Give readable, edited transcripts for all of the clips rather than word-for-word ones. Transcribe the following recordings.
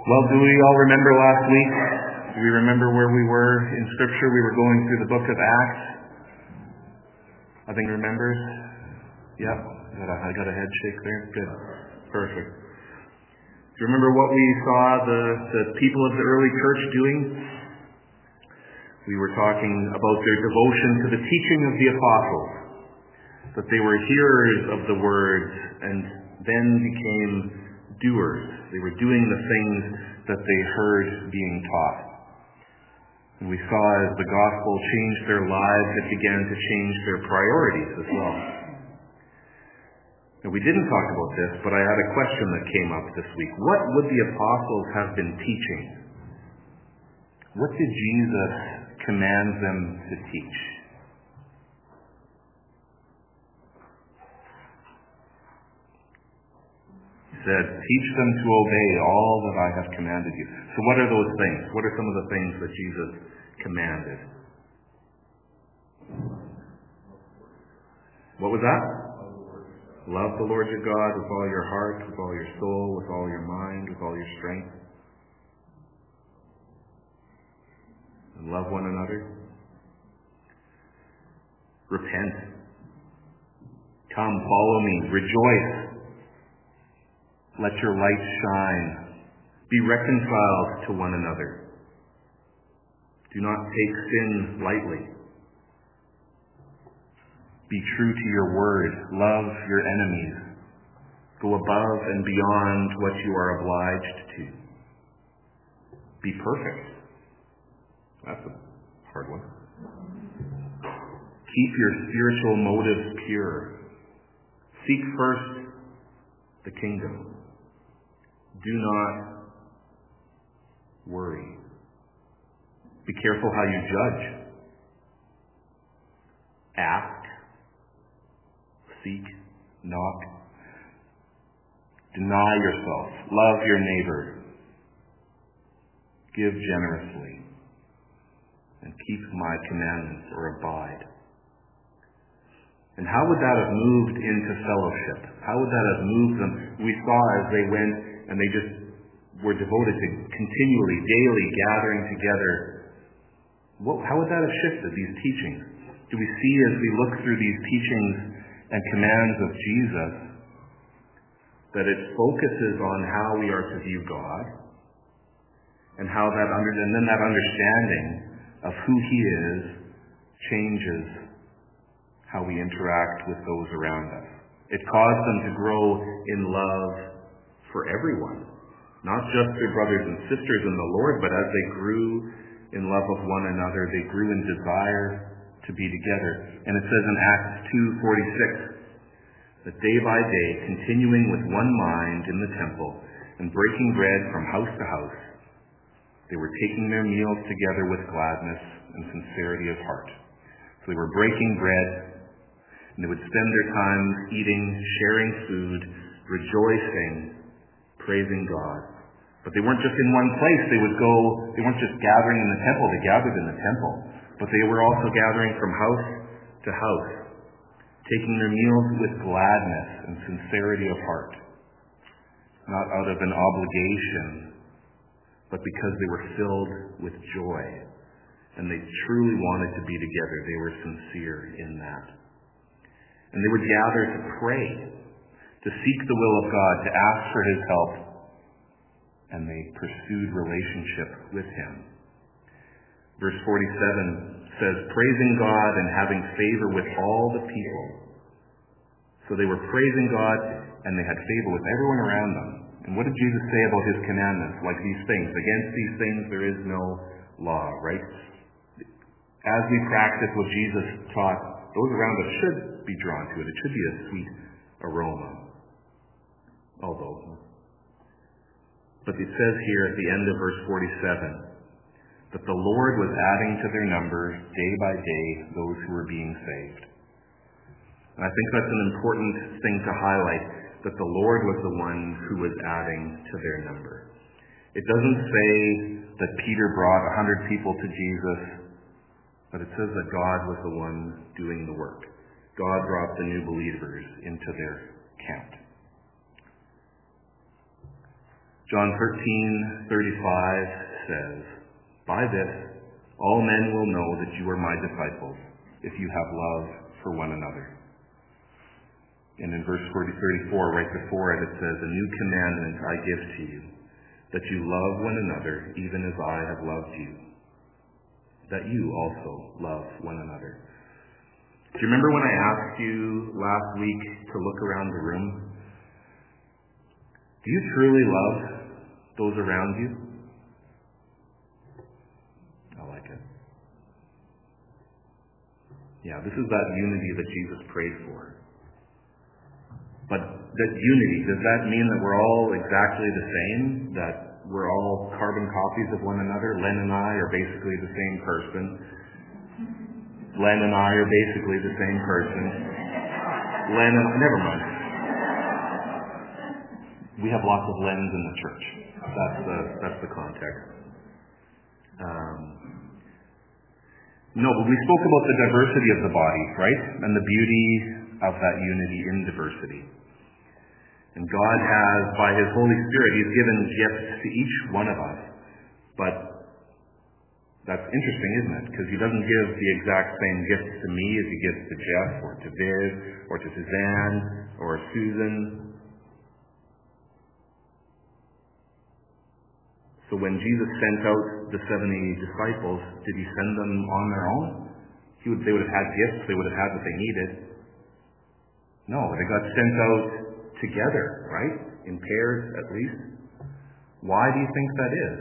Well, do we all remember last week? Do we remember where we were in Scripture? We were going through the book of Acts. I think remembers? Yep. I got a head shake there. Good. Perfect. Do you remember what we saw the people of the early church doing? We were talking about their devotion to the teaching of the apostles, that they were hearers of the words and then became doers. They were doing the things that they heard being taught. And we saw as the gospel changed their lives, it began to change their priorities as well. Now, we didn't talk about this, but I had a question that came up this week. What would the apostles have been teaching? What did Jesus command them to teach? He said, teach them to obey all that I have commanded you. So what are those things? What are some of the things that Jesus commanded? What was that? Love the Lord your God with all your heart, with all your soul, with all your mind, with all your strength. And love one another. Repent. Come, follow me. Rejoice. Let your light shine. Be reconciled to one another. Do not take sin lightly. Be true to your word. Love your enemies. Go above and beyond what you are obliged to. Be perfect. That's a hard one. Keep your spiritual motives pure. Seek first the kingdom. Do not worry. Be careful how you judge. Ask. Seek. Knock. Deny yourself. Love your neighbor. Give generously. And keep my commandments, or abide. And how would that have moved into fellowship? How would that have moved them? We saw as they went and they just were devoted to continually, daily gathering together. How would that have shifted, these teachings? Do we see as we look through these teachings and commands of Jesus that it focuses on how we are to view God and how and then that understanding of who He is changes how we interact with those around us. It caused them to grow in love for everyone, not just their brothers and sisters in the Lord, but as they grew in love of one another, they grew in desire to be together. And it says in Acts 2:46 that day by day, continuing with one mind in the temple and breaking bread from house to house, they were taking their meals together with gladness and sincerity of heart. So they were breaking bread, and they would spend their time eating, sharing food, rejoicing, praising God. But they weren't just in one place. They weren't just gathering in the temple. They gathered in the temple. But they were also gathering from house to house, taking their meals with gladness and sincerity of heart. Not out of an obligation, but because they were filled with joy. And they truly wanted to be together. They were sincere in that. And they would gather to pray, to seek the will of God, to ask for His help. And they pursued relationship with Him. Verse 47 says, praising God and having favor with all the people. So they were praising God and they had favor with everyone around them. And what did Jesus say about His commandments? Like these things. Against these things there is no law, right? As we practice what Jesus taught, those around us should be drawn to it. It should be a sweet aroma. But it says here at the end of verse 47 that the Lord was adding to their number day by day those who were being saved. And I think that's an important thing to highlight, that the Lord was the one who was adding to their number. It doesn't say that Peter brought 100 people to Jesus, but it says that God was the one doing the work. God brought the new believers into their camp. John 13:35 says, "By this, all men will know that you are my disciples, if you have love for one another." And in verse 34, right before it, it says, "A new commandment I give to you, that you love one another, even as I have loved you, that you also love one another." Do you remember when I asked you last week to look around the room? Do you truly love those around you? I like it. Yeah, this is that unity that Jesus prayed for. But that unity, does that mean that we're all exactly the same? That we're all carbon copies of one another? Len and I are basically the same person. Len and I are basically the same person. Never mind. We have lots of Lens in the church. That's the context. No, but we spoke about the diversity of the body, right? And the beauty of that unity in diversity. And God has, by His Holy Spirit, He's given gifts to each one of us. But that's interesting, isn't it? Because He doesn't give the exact same gifts to me as He gives to Jeff, or to Viv, or to Suzanne, or Susan. So when Jesus sent out the 70 disciples, did He send them on their own? They would have had gifts. They would have had what they needed. No, they got sent out together, right? In pairs, at least. Why do you think that is?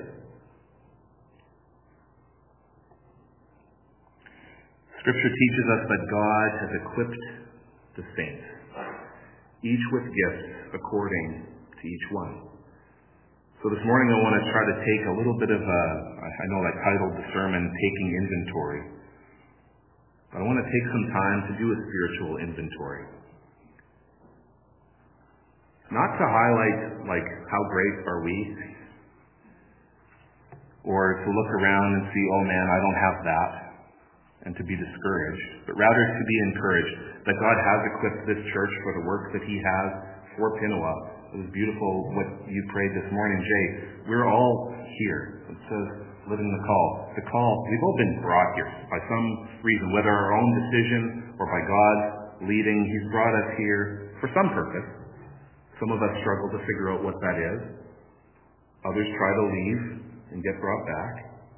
Scripture teaches us that God has equipped the saints, each with gifts according to each one. So this morning I want to try to take a little bit of I know I titled the sermon, Taking Inventory. But I want to take some time to do a spiritual inventory. Not to highlight, how great are we? Or to look around and see, oh man, I don't have that, and to be discouraged. But rather to be encouraged that God has equipped this church for the work that He has for Pinawa. It was beautiful what you prayed this morning, Jay. We're all here. It says, living the call. The call, we've all been brought here by some reason, whether our own decision or by God's leading. He's brought us here for some purpose. Some of us struggle to figure out what that is. Others try to leave and get brought back.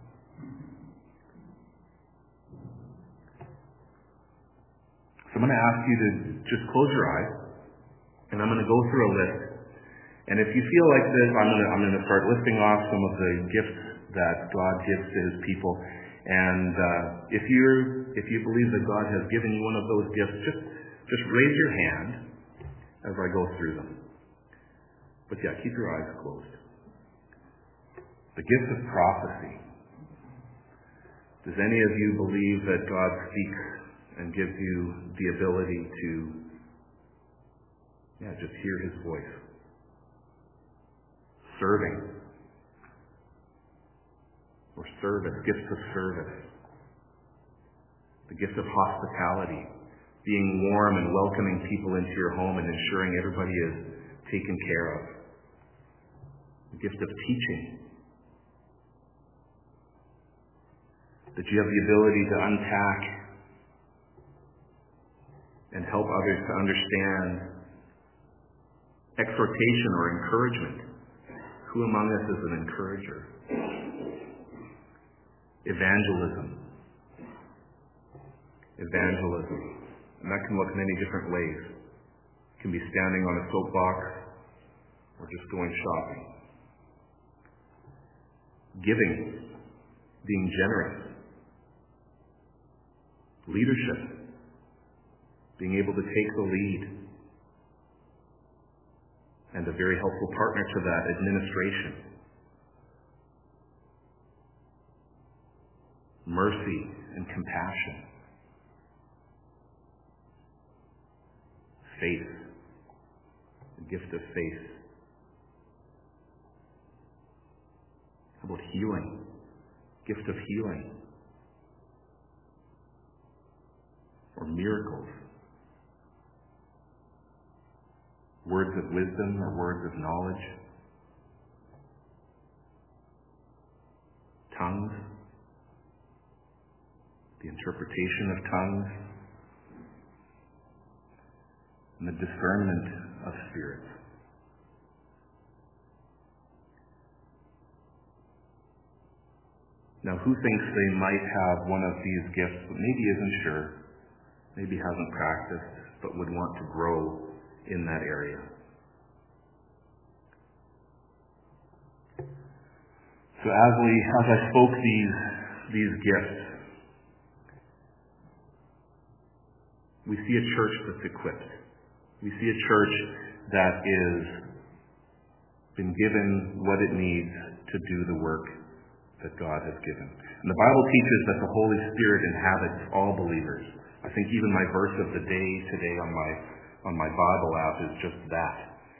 So I'm going to ask you to just close your eyes, and I'm going to go through a list. And if you feel like this, I'm going to start listing off some of the gifts that God gives to His people. And if you believe that God has given you one of those gifts, just raise your hand as I go through them. But yeah, keep your eyes closed. The gift of prophecy. Does any of you believe that God speaks and gives you the ability to just hear His voice? Serving. Or service, gifts of service. The gift of hospitality. Being warm and welcoming people into your home and ensuring everybody is taken care of. The gift of teaching. That you have the ability to unpack and help others to understand exhortation or encouragement. Who among us is an encourager? Evangelism. And that can look many different ways. It can be standing on a soapbox or just going shopping. Giving. Being generous. Leadership. Being able to take the lead. And a very helpful partner to that, administration. Mercy and compassion. Faith. The gift of faith. How about healing? Gift of healing. Or miracles. Words of wisdom or words of knowledge. tongues, the interpretation of tongues, and the discernment of spirits. Now, who thinks they might have one of these gifts, but maybe isn't sure, maybe hasn't practiced, but would want to grow in that area? So as I spoke these gifts, we see a church that's equipped. We see a church that is been given what it needs to do the work that God has given. And the Bible teaches that the Holy Spirit inhabits all believers. I think even my verse of the day today on my Bible app is just that.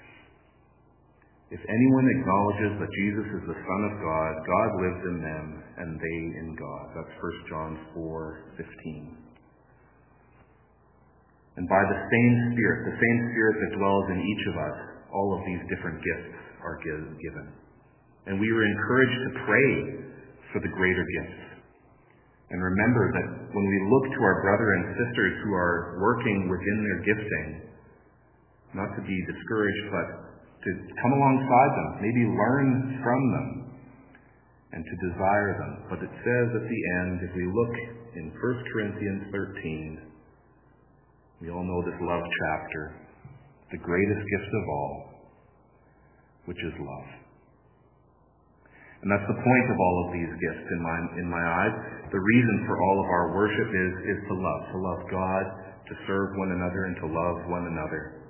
If anyone acknowledges that Jesus is the Son of God, God lives in them and they in God. That's 1 John 4:15. And by the same Spirit that dwells in each of us, all of these different gifts are given. And we were encouraged to pray for the greater gifts. And remember that when we look to our brother and sisters who are working within their gifting, not to be discouraged, but to come alongside them, maybe learn from them, and to desire them. But it says at the end, if we look in 1 Corinthians 13, we all know this love chapter, the greatest gift of all, which is love. And that's the point of all of these gifts in my eyes. The reason for all of our worship is to love God, to serve one another, and to love one another.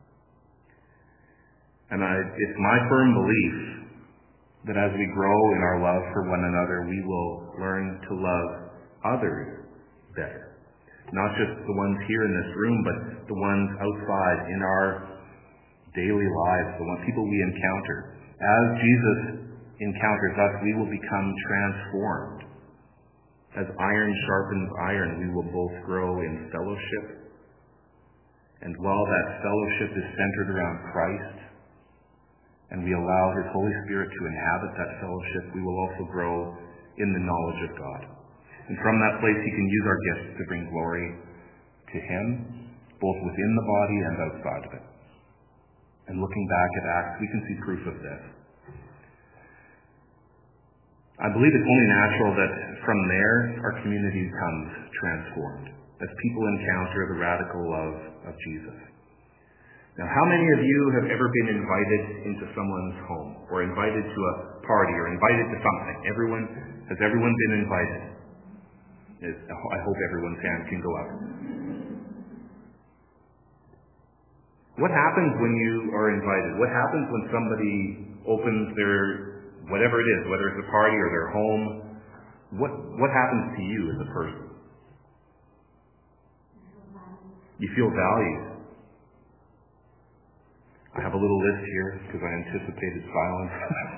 And it's my firm belief that as we grow in our love for one another, we will learn to love others better. Not just the ones here in this room, but the ones outside in our daily lives, the people we encounter. As Jesus encounters us, we will become transformed. As iron sharpens iron, we will both grow in fellowship. And while that fellowship is centered around Christ, and we allow His Holy Spirit to inhabit that fellowship, we will also grow in the knowledge of God. And from that place, He can use our gifts to bring glory to Him, both within the body and outside of it. And looking back at Acts, we can see proof of this. I believe it's only natural that from there, our community becomes transformed as people encounter the radical love of Jesus. Now, how many of you have ever been invited into someone's home, or invited to a party, or invited to something? Has everyone been invited? I hope everyone's hand can go up. What happens when you are invited? What happens when somebody opens their, whatever it is, whether it's a party or their home? What happens to you as a person? You feel valued. I have a little list here because I anticipated silence.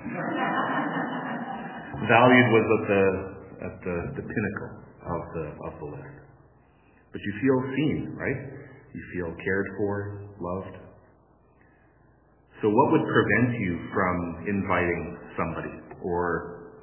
Valued was at the pinnacle of the list. But you feel seen, right? You feel cared for, loved. So what would prevent you from inviting somebody or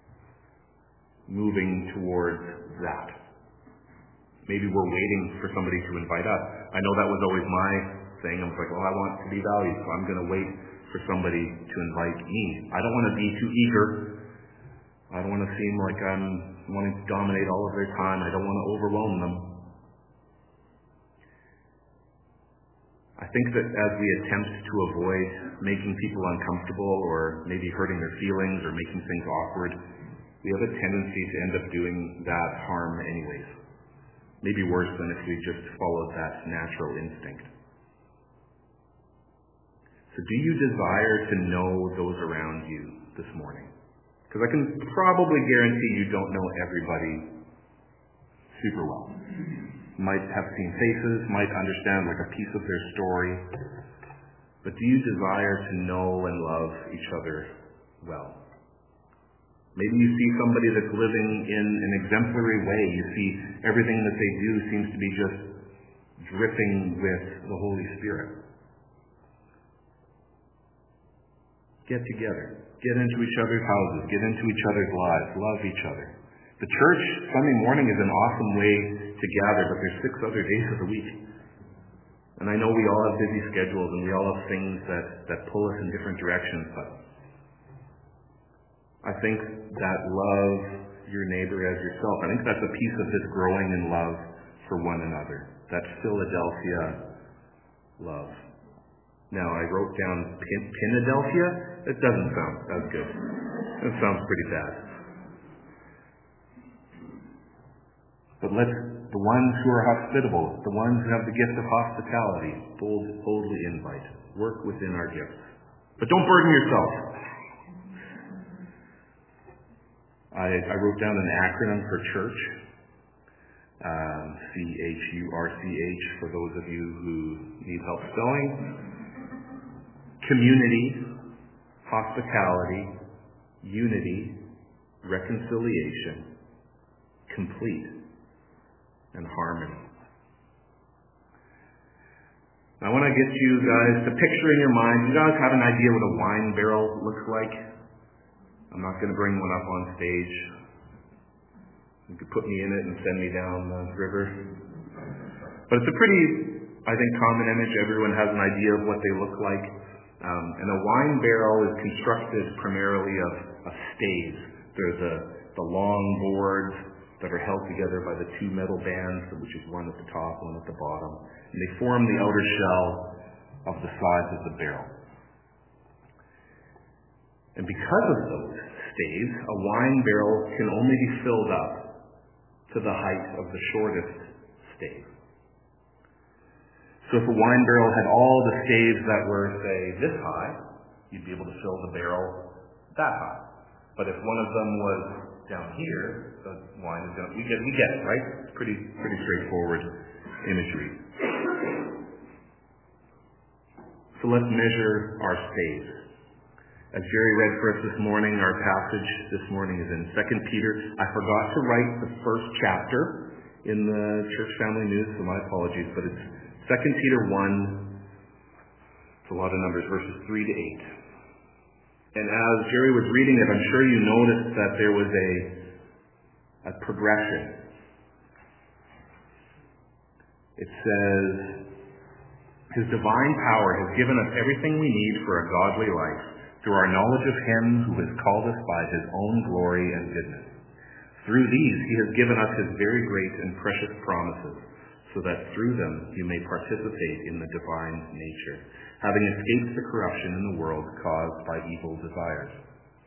moving towards that? Maybe we're waiting for somebody to invite us. I know that was always my thing. I was like, I want to be valued, so I'm going to wait for somebody to invite me. I don't want to be too eager. I don't want to seem like I'm wanting to dominate all of their time. I don't want to overwhelm them. I think that as we attempt to avoid making people uncomfortable or maybe hurting their feelings or making things awkward, we have a tendency to end up doing that harm anyways. Maybe worse than if we just followed that natural instinct. So do you desire to know those around you this morning? Because I can probably guarantee you don't know everybody super well. Might have seen faces, might understand like a piece of their story. But do you desire to know and love each other well? Maybe you see somebody that's living in an exemplary way. You see everything that they do seems to be just dripping with the Holy Spirit. Get together. Get into each other's houses. Get into each other's lives. Love each other. The church, Sunday morning, is an awesome way to gather, but there's 6 other days of the week. And I know we all have busy schedules and we all have things that pull us in different directions, but I think that love your neighbor as yourself, I think that's a piece of this growing in love for one another. That Philadelphia love. Now, I wrote down Pinadelphia. It doesn't sound as good. It sounds pretty bad. But the ones who are hospitable, the ones who have the gift of hospitality, boldly invite. Work within our gifts. But don't burden yourself. I wrote down an acronym for church. CHURCH, for those of you who need help spelling. Community, hospitality, unity, reconciliation, complete, and harmony. Now, when I get you guys to picture in your mind, you guys have an idea what a wine barrel looks like? I'm not going to bring one up on stage. You could put me in it and send me down the river. But it's a pretty, I think, common image. Everyone has an idea of what they look like. And a wine barrel is constructed primarily of staves. There's the long boards that are held together by the 2 metal bands, which is one at the top, one at the bottom. And they form the outer shell of the sides of the barrel. And because of those staves, a wine barrel can only be filled up to the height of the shortest stave. So if a wine barrel had all the staves that were, say, this high, you'd be able to fill the barrel that high. But if one of them was down here, the wine is down. We get it, right? It's pretty straightforward imagery. So let's measure our staves. As Jerry read for us this morning, our passage this morning is in 2 Peter. I forgot to write the first chapter in the Church Family News, so my apologies, but it's 2 Peter 1, it's a lot of numbers, verses 3 to 8. And as Jerry was reading it, I'm sure you noticed that there was a progression. It says, His divine power has given us everything we need for a godly life through our knowledge of Him who has called us by His own glory and goodness. Through these He has given us His very great and precious promises, so that through them you may participate in the divine nature, having escaped the corruption in the world caused by evil desires.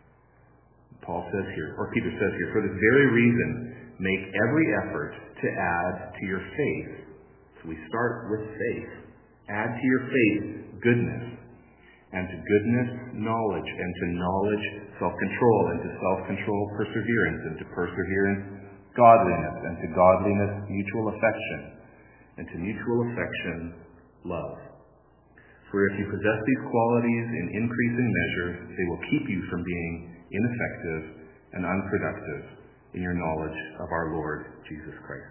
Peter says here, for this very reason, make every effort to add to your faith. So we start with faith. Add to your faith goodness, and to goodness knowledge, and to knowledge self-control, and to self-control perseverance, and to perseverance godliness, and to godliness mutual affection, and to mutual affection love. For if you possess these qualities in increasing measure, they will keep you from being ineffective and unproductive in your knowledge of our Lord Jesus Christ.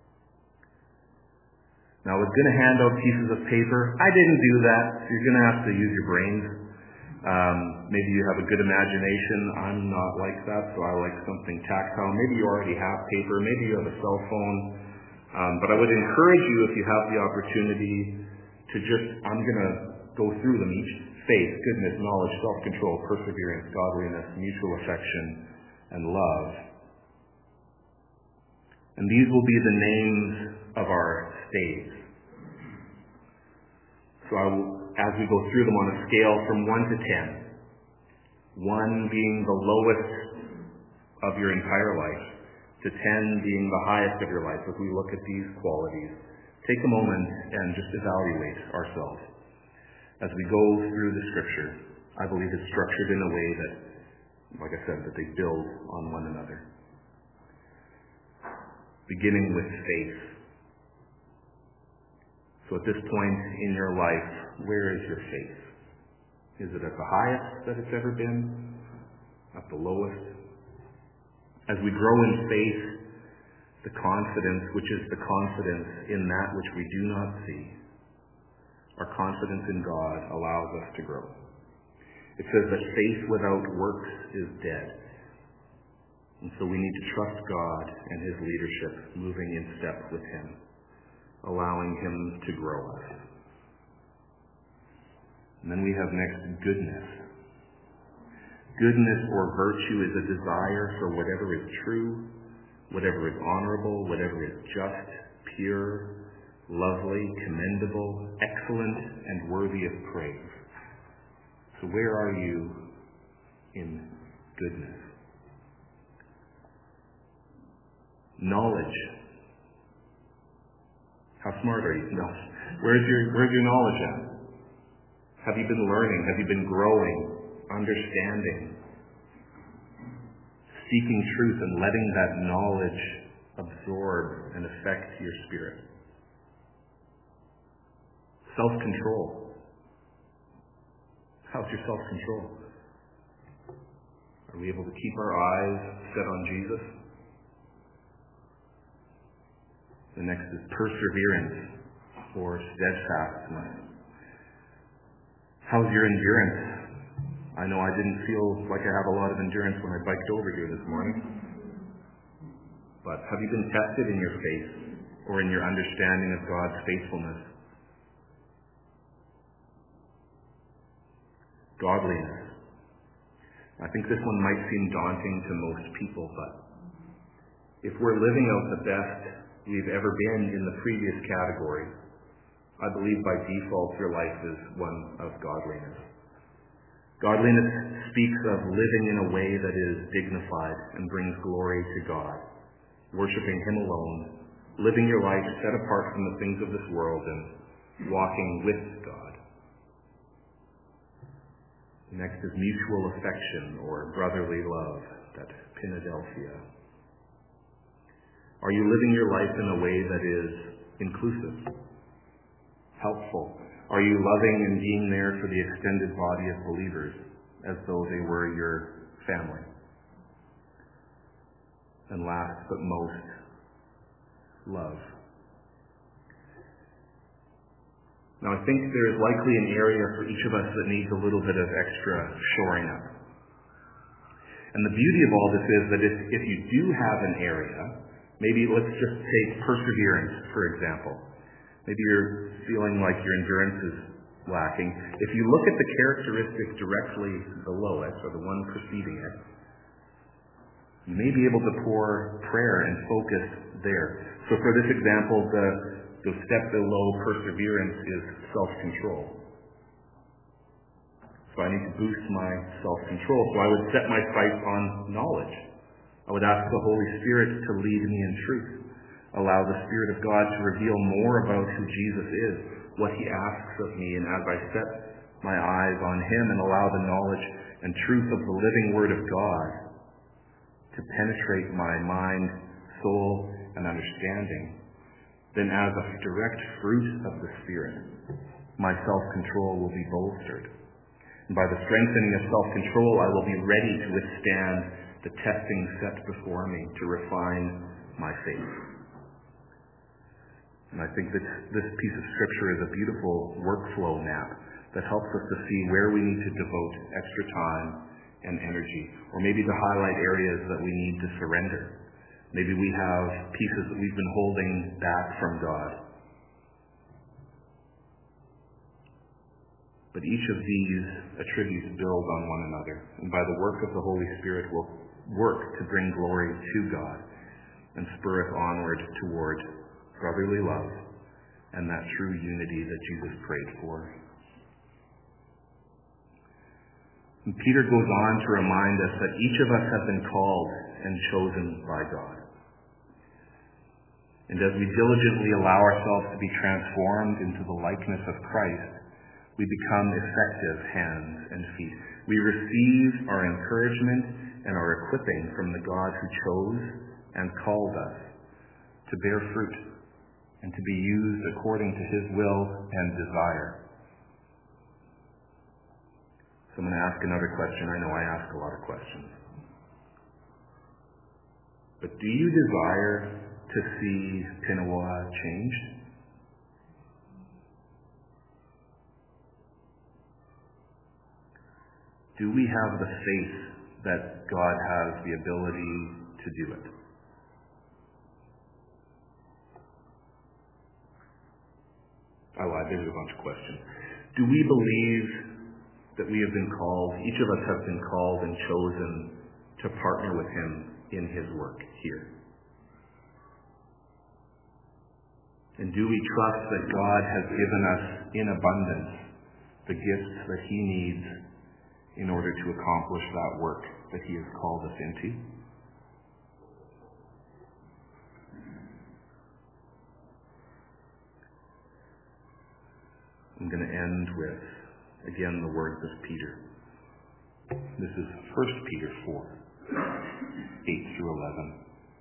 Now, I was going to hand out pieces of paper. I didn't do that. You're going to have to use your brains. Maybe you have a good imagination. I'm not like that, so I like something tactile. Maybe you already have paper. Maybe you have a cell phone. But I would encourage you, if you have the opportunity, to I'm going to go through them each. Faith, goodness, knowledge, self-control, perseverance, godliness, mutual affection, and love. And these will be the names of our staves. So as we go through them on a scale from 1 to 10, 1 being the lowest of your entire life, to 10 being the highest of your life, as we look at these qualities, take a moment and just evaluate ourselves. As we go through the Scripture, I believe it's structured in a way that, like I said, that they build on one another. Beginning with faith. So at this point in your life, where is your faith? Is it at the highest that it's ever been? At the lowest? As we grow in faith, the confidence, which is the confidence in that which we do not see, our confidence in God allows us to grow. It says that faith without works is dead. And so we need to trust God and his leadership, moving in step with him, allowing him to grow us. And then we have next goodness. Goodness or virtue is a desire for whatever is true, whatever is honorable, whatever is just, pure, lovely, commendable, excellent, and worthy of praise. So where are you in goodness? Knowledge. How smart are you? No. Where's your knowledge at? Have you been learning? Have you been growing, understanding, seeking truth and letting that knowledge absorb and affect your spirit? Self-control. How's your self-control? Are we able to keep our eyes set on Jesus? The next is perseverance or steadfastness. How's your endurance? I know I didn't feel like I have a lot of endurance when I biked over here this morning. But have you been tested in your faith or in your understanding of God's faithfulness? Godliness. I think this one might seem daunting to most people, but if we're living out the best we've ever been in the previous category, I believe by default your life is one of godliness. Godliness speaks of living in a way that is dignified and brings glory to God, worshiping him alone, living your life set apart from the things of this world and walking with God. Next is mutual affection or brotherly love, that Philadelphia. Are you living your life in a way that is inclusive, helpful? Are you loving and being there for the extended body of believers as though they were your family? And last but most, love. Now, I think there is likely an area for each of us that needs a little bit of extra shoring up. And the beauty of all this is that if you do have an area, maybe let's just take perseverance, for example. Maybe you're feeling like your endurance is lacking. If you look at the characteristic directly below it, or the one preceding it, you may be able to pour prayer and focus there. So for this example, the step below perseverance is self-control. So I need to boost my self-control. So I would set my sights on knowledge. I would ask the Holy Spirit to lead me in truth. Allow the Spirit of God to reveal more about who Jesus is, what he asks of me, and as I set my eyes on him and allow the knowledge and truth of the living Word of God to penetrate my mind, soul, and understanding, then as a direct fruit of the Spirit, my self-control will be bolstered. And by the strengthening of self-control, I will be ready to withstand the testing set before me to refine my faith. And I think that this piece of Scripture is a beautiful workflow map that helps us to see where we need to devote extra time and energy, or maybe to highlight areas that we need to surrender. Maybe we have pieces that we've been holding back from God. But each of these attributes build on one another, and by the work of the Holy Spirit will work to bring glory to God and spur us onward toward brotherly love and that true unity that Jesus prayed for. And Peter goes on to remind us that each of us have been called and chosen by God. And as we diligently allow ourselves to be transformed into the likeness of Christ, we become effective hands and feet. We receive our encouragement and our equipping from the God who chose and called us to bear fruit and to be used according to his will and desire. So I'm going to ask another question. I know I ask a lot of questions. But do you desire to see Pinawa changed? Do we have the faith that God has the ability to do it? I lied, there's a bunch of questions. Do we believe that we have been called, each of us have been called and chosen to partner with him in his work here? And do we trust that God has given us in abundance the gifts that he needs in order to accomplish that work that he has called us into? I'm going to end with, again, the words of Peter. This is 1 Peter 4, 8 through 11.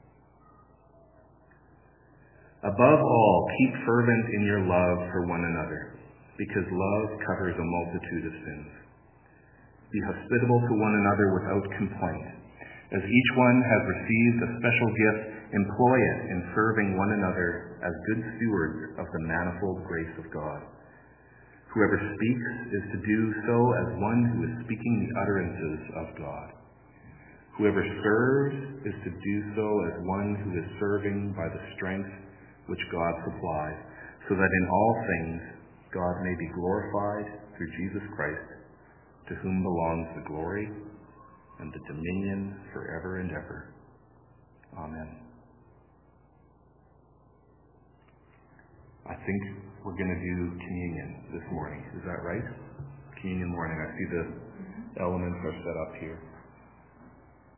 Above all, keep fervent in your love for one another, because love covers a multitude of sins. Be hospitable to one another without complaint. As each one has received a special gift, employ it in serving one another as good stewards of the manifold grace of God. Whoever speaks is to do so as one who is speaking the utterances of God. Whoever serves is to do so as one who is serving by the strength which God supplies, so that in all things God may be glorified through Jesus Christ, to whom belongs the glory and the dominion forever and ever. Amen. I think we're going to do communion this morning. Is that right? Communion morning. I see the elements are set up here.